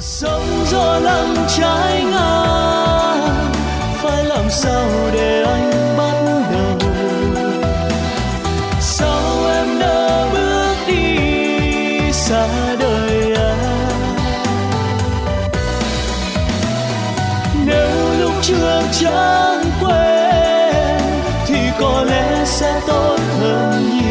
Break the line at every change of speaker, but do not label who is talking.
sóng gió lặng trái ngang, phải làm sao để anh bắt đầu? Sao em đã bước đi xa đời anh? Nếu lúc trước chẳng quên thì có lẽ sẽ tốt hơn nhiều.